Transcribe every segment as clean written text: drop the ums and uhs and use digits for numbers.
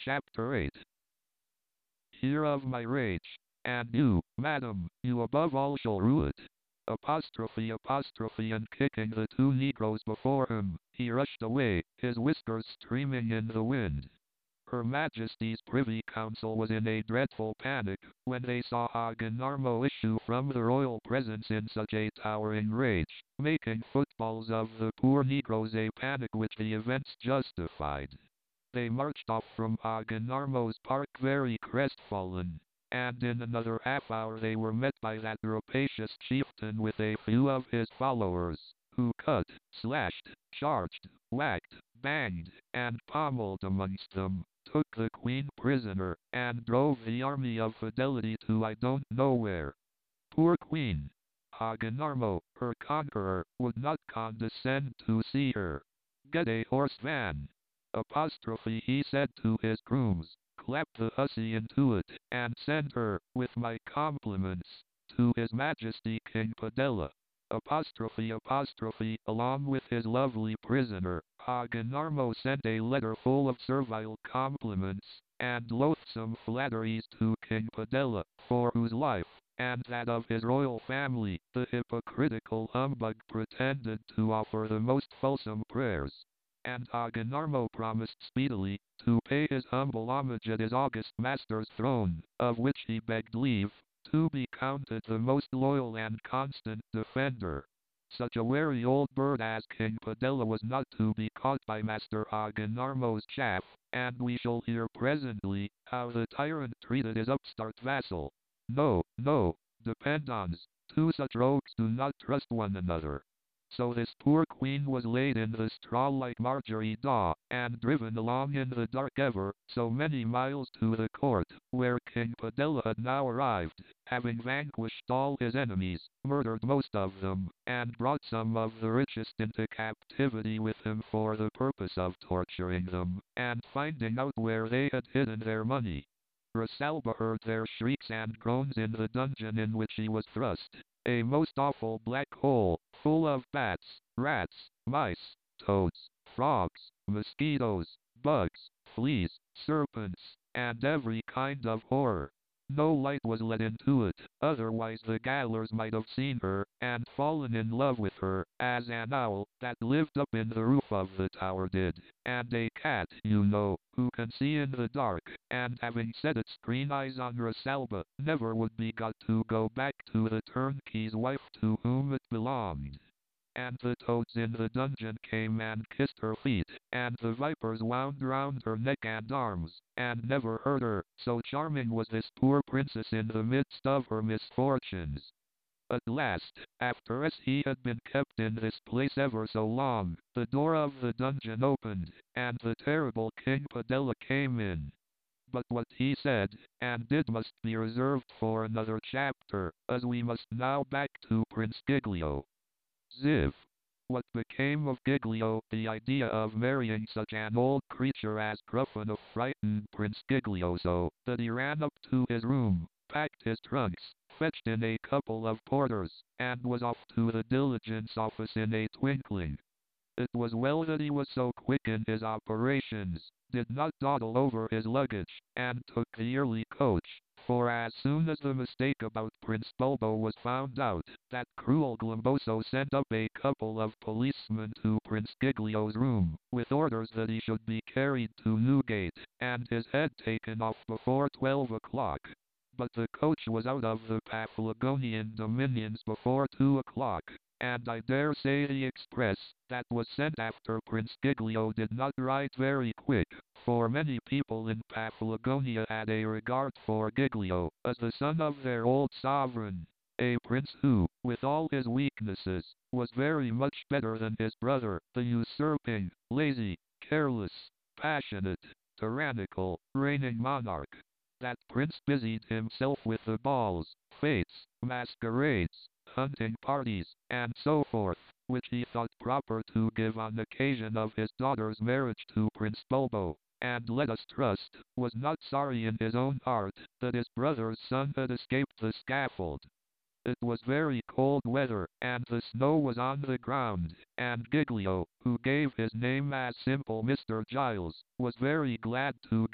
Chapter 8. Hear of my rage, and you, madam, you above all shall rue it. Apostrophe, and kicking the two negroes before him, he rushed away, his whiskers streaming in the wind. Her Majesty's Privy Council was in a dreadful panic, when they saw Hogginarmo issue from the royal presence in such a towering rage, making footballs of the poor negroes, a panic which the events justified. They marched off from Hogginarmo's park very crestfallen, and in another half-hour they were met by that rapacious chieftain with a few of his followers, who cut, slashed, charged, whacked, banged, and pommeled amongst them, took the Queen prisoner, and drove the army of fidelity to I don't know where. Poor Queen! Hogginarmo, her conqueror, would not condescend to see her. Get a horse van. Apostrophe, he said to his grooms, clap the hussy into it, and send her, with my compliments, to His Majesty King Padella. Apostrophe, along with his lovely prisoner, Hogginarmo sent a letter full of servile compliments, and loathsome flatteries to King Padella, for whose life, and that of his royal family, the hypocritical humbug pretended to offer the most fulsome prayers. And Hogginarmo promised speedily to pay his humble homage at his august master's throne, of which he begged leave to be counted the most loyal and constant defender. Such a wary old bird as King Padella was not to be caught by Master Hogginarmo's chaff, and we shall hear presently how the tyrant treated his upstart vassal. No, depend on's, two such rogues do not trust one another. So this poor queen was laid in the straw like Marjorie Daw, and driven along in the dark ever so many miles to the court, where King Padella had now arrived, having vanquished all his enemies, murdered most of them, and brought some of the richest into captivity with him for the purpose of torturing them, and finding out where they had hidden their money. Rosalba heard their shrieks and groans in the dungeon in which he was thrust, a most awful black hole, full of bats, rats, mice, toads, frogs, mosquitoes, bugs, fleas, serpents, and every kind of horror. No light was let into it, otherwise the gaolers might have seen her, and fallen in love with her, as an owl, that lived up in the roof of the tower did, and a cat, you know, who can see in the dark, and having set its green eyes on Rosalba, never would be got to go back to the turnkey's wife to whom it belonged. And the toads in the dungeon came and kissed her feet, and the vipers wound round her neck and arms, and never hurt her, so charming was this poor princess in the midst of her misfortunes. At last, after as he had been kept in this place ever so long, the door of the dungeon opened, and the terrible King Padella came in. But what he said and did must be reserved for another chapter, as we must now back to Prince Giglio. Ziv. What became of Giglio? The idea of marrying such an old creature as Gruffanuff frightened Prince Giglio so that he ran up to his room, packed his trunks, fetched in a couple of porters, and was off to the diligence office in a twinkling. It was well that he was so quick in his operations, did not dawdle over his luggage, and took the early coach, for as soon as the mistake about Prince Bulbo was found out, that cruel Glumboso sent up a couple of policemen to Prince Giglio's room, with orders that he should be carried to Newgate, and his head taken off before 12 o'clock. But the coach was out of the Paphlagonian dominions before 2 o'clock, and I dare say the express that was sent after Prince Giglio did not ride very quick, for many people in Paphlagonia had a regard for Giglio, as the son of their old sovereign, a prince who, with all his weaknesses, was very much better than his brother, the usurping, lazy, careless, passionate, tyrannical, reigning monarch. That prince busied himself with the balls, fetes, masquerades, hunting parties, and so forth, which he thought proper to give on occasion of his daughter's marriage to Prince Bulbo, and let us trust, was not sorry in his own heart that his brother's son had escaped the scaffold. It was very cold weather, and the snow was on the ground, and Giglio, who gave his name as simple Mr. Giles, was very glad to get a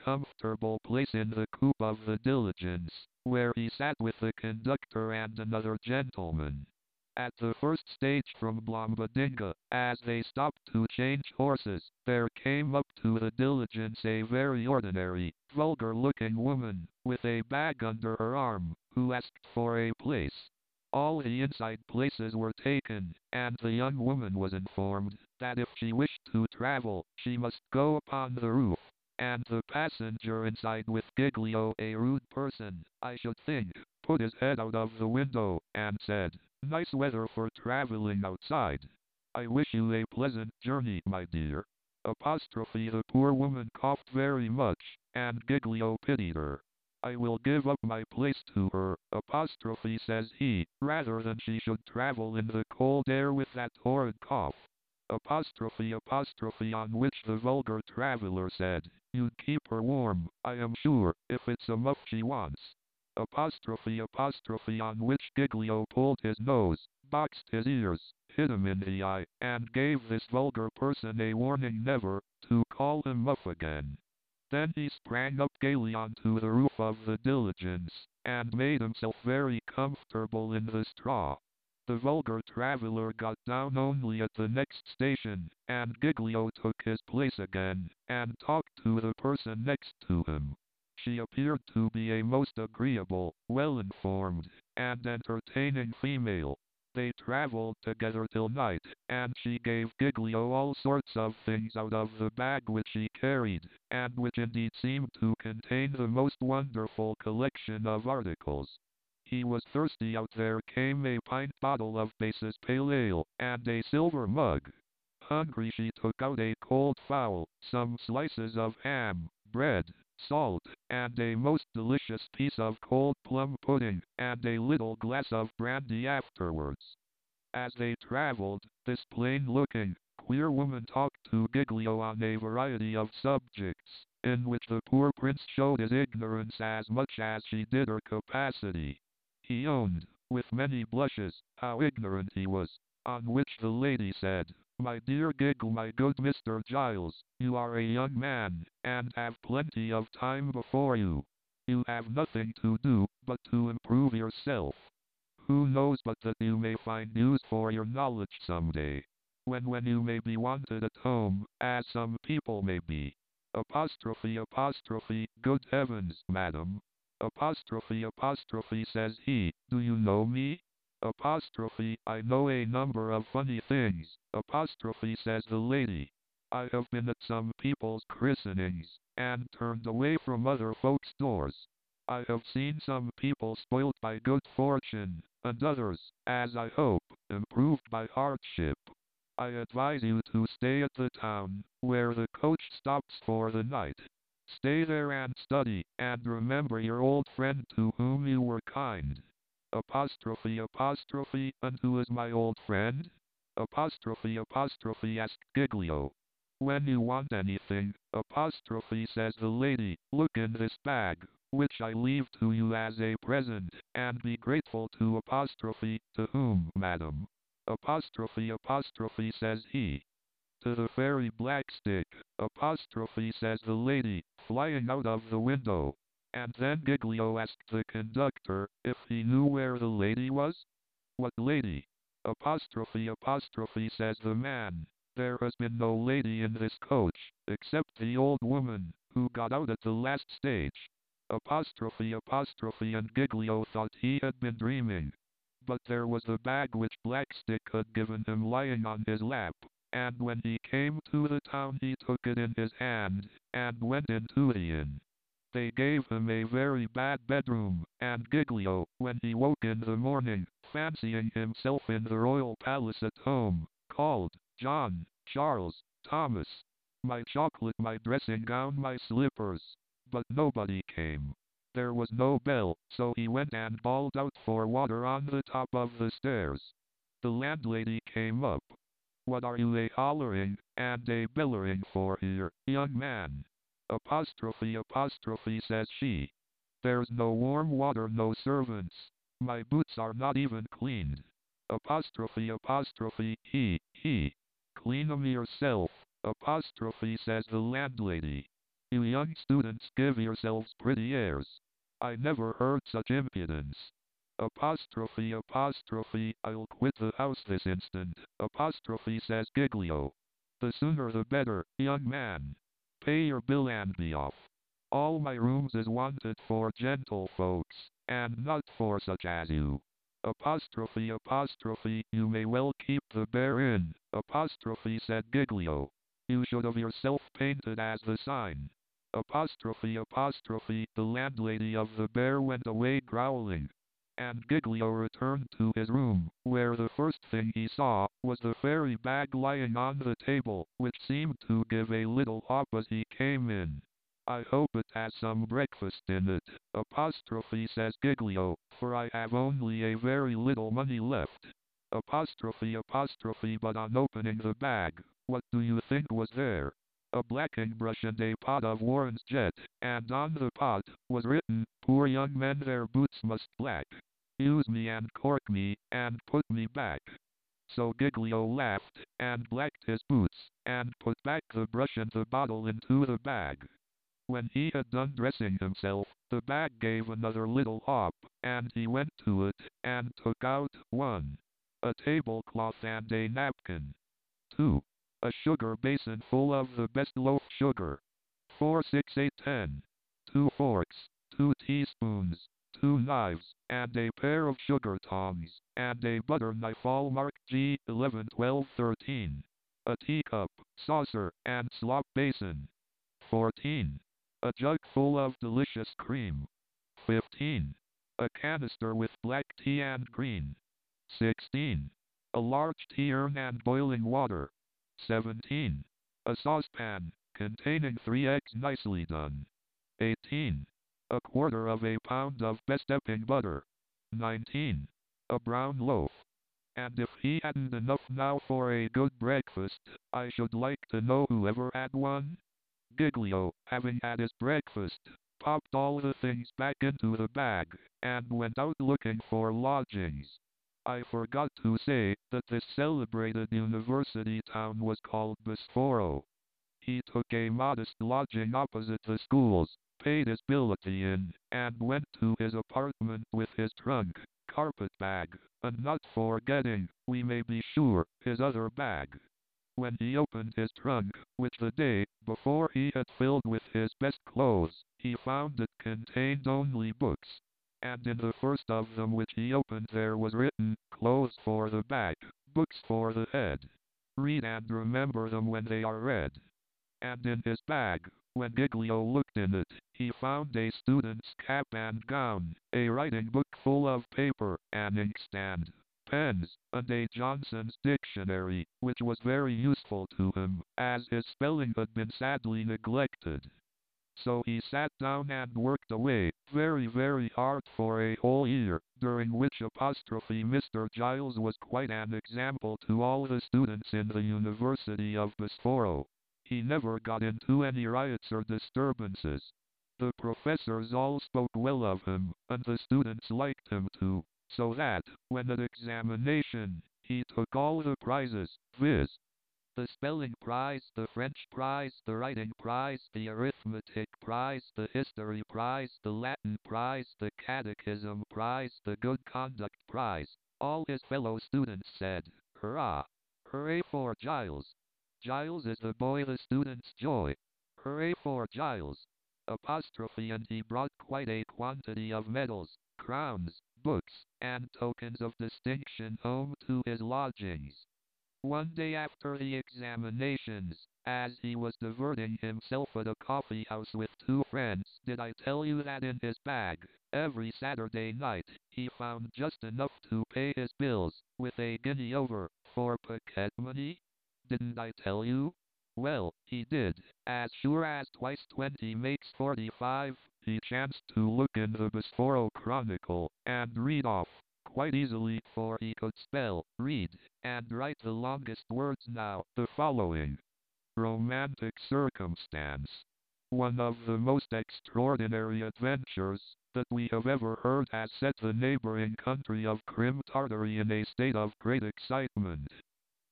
comfortable place in the coupe of the diligence, where he sat with the conductor and another gentleman. At the first stage from Blombodinga, as they stopped to change horses, there came up to the diligence a very ordinary, vulgar-looking woman, with a bag under her arm, who asked for a place. All the inside places were taken, and the young woman was informed that if she wished to travel, she must go upon the roof. And the passenger inside with Giglio, a rude person, I should think, put his head out of the window, and said, "Nice weather for traveling outside. I wish you a pleasant journey, my dear." Apostrophe the poor woman coughed very much, and Giglio pitied her. "I will give up my place to her," apostrophe says he, "rather than she should travel in the cold air with that horrid cough." Apostrophe on which the vulgar traveler said, "You'd keep her warm, I am sure, if it's a muff she wants." Apostrophe on which Giglio pulled his nose, boxed his ears, hit him in the eye, and gave this vulgar person a warning never to call him muff again. Then he sprang up gaily onto the roof of the diligence, and made himself very comfortable in the straw. The vulgar traveler got down only at the next station, and Giglio took his place again, and talked to the person next to him. She appeared to be a most agreeable, well-informed, and entertaining female. They traveled together till night, and she gave Giglio all sorts of things out of the bag which she carried, and which indeed seemed to contain the most wonderful collection of articles. He was thirsty. Out there came a pint bottle of Bass's pale ale, and a silver mug. Hungry, she took out a cold fowl, some slices of ham, bread, salt, and a most delicious piece of cold plum pudding, and a little glass of brandy afterwards. As they traveled, this plain-looking, queer woman talked to Giglio on a variety of subjects, in which the poor prince showed his ignorance as much as she did her capacity. He owned, with many blushes, how ignorant he was, on which the lady said, "My dear Giggle, my good Mr. Giles, you are a young man, and have plenty of time before you. You have nothing to do, but to improve yourself. Who knows but that you may find use for your knowledge some day, when you may be wanted at home, as some people may be." Apostrophe, good heavens, madam. Apostrophe says he, "Do you know me?" Apostrophe, "I know a number of funny things." Apostrophe says the lady, "I have been at some people's christenings, and turned away from other folks' doors. I have seen some people spoilt by good fortune, and others, as I hope, improved by hardship. I advise you to stay at the town, where the coach stops for the night. Stay there and study, and remember your old friend to whom you were kind." Apostrophe, "And who is my old friend?" Apostrophe asked Giglio. "When you want anything," apostrophe says the lady, "look in this bag, which I leave to you as a present, and be grateful to apostrophe, to whom, madam?" Apostrophe says he, "To the fairy Blackstick," apostrophe says the lady, flying out of the window. And then Giglio asked the conductor if he knew where the lady was. "What lady?" Apostrophe says the man. "There has been no lady in this coach, except the old woman, who got out at the last stage." Apostrophe and Giglio thought he had been dreaming. But there was the bag which Blackstick had given him lying on his lap, and when he came to the town he took it in his hand, and went into the inn. They gave him a very bad bedroom, and Giglio, when he woke in the morning, fancying himself in the royal palace at home, called, "John, Charles, Thomas, my chocolate, my dressing gown, my slippers." But nobody came. There was no bell, so he went and bawled out for water on the top of the stairs. The landlady came up. "What are you a-hollering and a-bellering for here, young man?" Apostrophe says she. "There's no warm water, no servants. My boots are not even cleaned." Apostrophe, he. "Clean 'em yourself," apostrophe says the landlady. You young students give yourselves pretty airs. I never heard such impudence. Apostrophe, apostrophe, I'll quit the house this instant. Apostrophe, says Giglio. The sooner the better, young man. Pay your bill and be off. All my rooms is wanted for gentle folks, and not for such as you. Apostrophe, apostrophe, you may well keep the bear in. Apostrophe, said Giglio. You should have yourself painted as the sign. Apostrophe, apostrophe, the landlady of the Bear went away growling, and Giglio returned to his room, where the first thing he saw was the fairy bag lying on the table, which seemed to give a little hop as he came in. I hope it has some breakfast in it, apostrophe, says Giglio, for I have only a very little money left. Apostrophe, apostrophe, but on opening the bag, what do you think was there? A blacking brush and a pot of Warren's jet, and on the pot was written, "Poor young men their boots must black. Use me and cork me, and put me back." So Giglio laughed, and blacked his boots, and put back the brush and the bottle into the bag. When he had done dressing himself, the bag gave another little hop, and he went to it, and took out 1. A tablecloth and a napkin. 2. A sugar basin full of the best loaf sugar. 4, 6, 8, 10. 2 forks, 2 teaspoons, 2 knives, and a pair of sugar tongs, and a butter knife all marked G, 11, 12, 13. A teacup, saucer, and slop basin. 14. A jug full of delicious cream. 15. A canister with black tea and green. 16. A large tea urn and boiling water. 17. A saucepan, containing 3 eggs nicely done. 18. A quarter of a pound of best Epping butter. 19. A brown loaf. And if he hadn't enough now for a good breakfast, I should like to know who ever had one? Giglio, having had his breakfast, popped all the things back into the bag, and went out looking for lodgings. I forgot to say that this celebrated university town was called Bosforo. He took a modest lodging opposite the schools, paid his bill at the inn, and went to his apartment with his trunk, carpet bag, and not forgetting, we may be sure, his other bag. When he opened his trunk, which the day before he had filled with his best clothes, he found it contained only books. And in the first of them which he opened there was written, "Clothes for the back, books for the head. Read and remember them when they are read." And in his bag, when Giglio looked in it, he found a student's cap and gown, a writing book full of paper, an inkstand, pens, and a Johnson's dictionary, which was very useful to him, as his spelling had been sadly neglected. So he sat down and worked away, very, very hard for a whole year, during which apostrophe Mr. Giles was quite an example to all the students in the University of Bosforo. He never got into any riots or disturbances. The professors all spoke well of him, and the students liked him too, so that, when at examination, he took all the prizes, viz. The spelling prize, the French prize, the writing prize, the arithmetic prize, the history prize, the Latin prize, the catechism prize, the good conduct prize. All his fellow students said, "Hurrah! Hooray for Giles! Giles is the boy, the student's joy. Hooray for Giles!" Apostrophe, and he brought quite a quantity of medals, crowns, books, and tokens of distinction home to his lodgings. One day after the examinations, as he was diverting himself at a coffee house with 2 friends, did I tell you that in his bag, every Saturday night, he found just enough to pay his bills, with a guinea over, for pocket money? Didn't I tell you? Well, he did. As sure as twice 20 makes 45, he chanced to look in the Bosforo Chronicle, and read off, quite easily, for he could spell, read, and write the longest words now, the following. Romantic circumstance. One of the most extraordinary adventures that we have ever heard has set the neighboring country of Crim Tartary in a state of great excitement.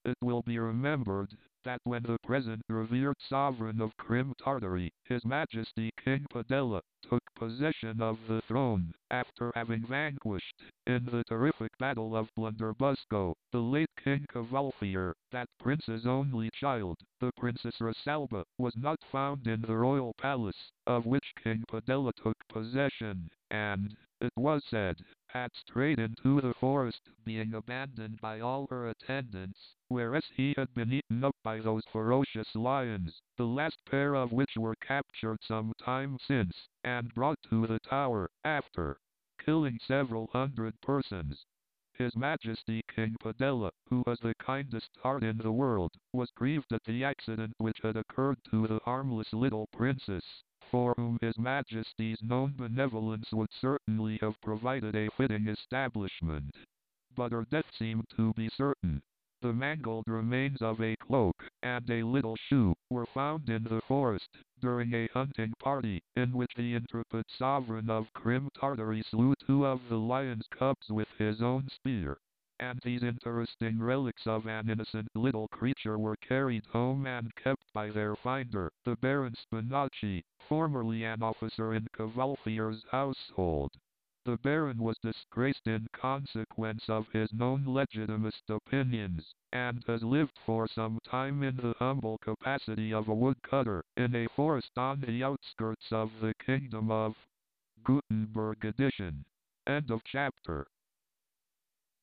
It will be remembered that when the present revered sovereign of Crim Tartary, His Majesty King Padella, took possession of the throne, after having vanquished, in the terrific battle of Blunderbusco, the late King Cavalfier, that prince's only child, the Princess Rosalba, was not found in the royal palace, of which King Padella took possession, and, it was said, had strayed into the forest, being abandoned by all her attendants, whereas he had been eaten up by those ferocious lions, the last pair of which were captured some time since, and brought to the tower, after killing several hundred persons. His Majesty King Padella, who has the kindest heart in the world, was grieved at the accident which had occurred to the harmless little princess, for whom His Majesty's known benevolence would certainly have provided a fitting establishment. But her death seemed to be certain. The mangled remains of a cloak and a little shoe were found in the forest during a hunting party in which the intrepid sovereign of Crim Tartary slew two of the lion's cubs with his own spear. And these interesting relics of an innocent little creature were carried home and kept by their finder, the Baron Spinacci, formerly an officer in Cavalfier's household. The Baron was disgraced in consequence of his known legitimist opinions, and has lived for some time in the humble capacity of a woodcutter in a forest on the outskirts of the Kingdom of Gutenberg edition. End of chapter.